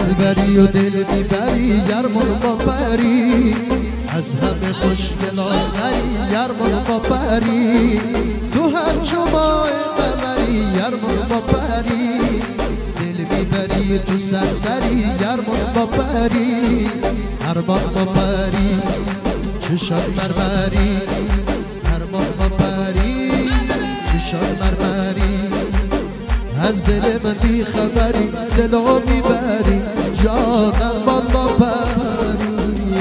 دلبری و دل میبری گرمون با پری، از همه خوشگلا سری گرمون با پری، تو همچو ماه قمری گرمون با پری، دل میبری تو سرسری گرمون با پری، ارمان با پری چشات مرمری، ارمان با پری چشات مرمری، از دل من بی خبری دلو میبری جان ارمان با پری.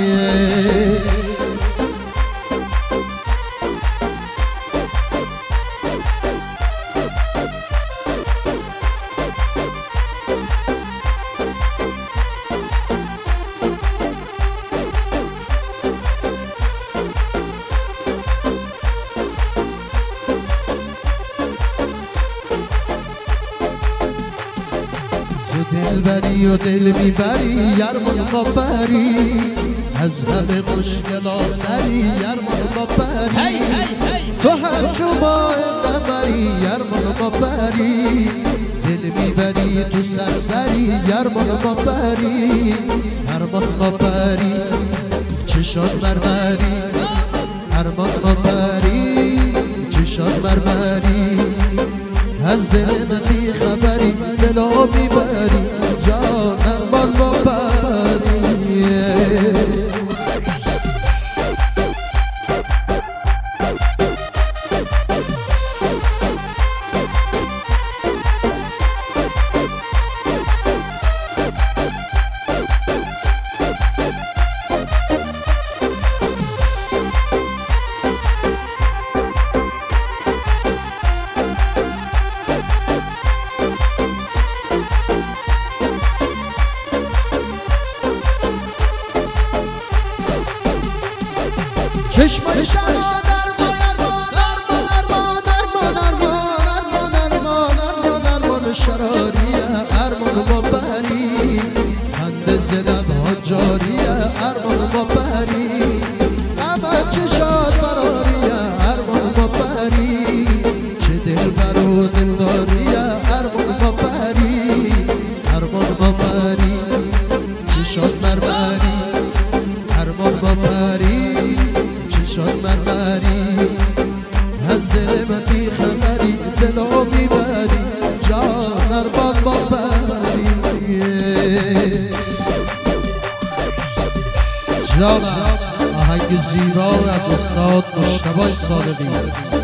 دلبری و دل میبری یرمون با پری، از همه خوشگلا سری یرمون با پری، تو همچو ماه قمری یرمون با پری، دل میبری تو سرسری یرمون با پری، ارمان با پری چشات مرمری، ارمان با پری چشات مرمری، از دل من بی خبری دلو میبری جان ارمان با پری. چشمان شما درمان شراریه ارمان با پری، خنده زدم ها جاریه ارمان با پری، اما چشات براریه ارمان با پری، چه دل برو دلداریه ارمان با پری، ارمان با پری چشات مرمری، ارمان با پری چشات مرمری، از دل من بی خبری دلو میبری جان ارمان با پری. جانم آهنگ زیبا از استاد مجتبی صادقی.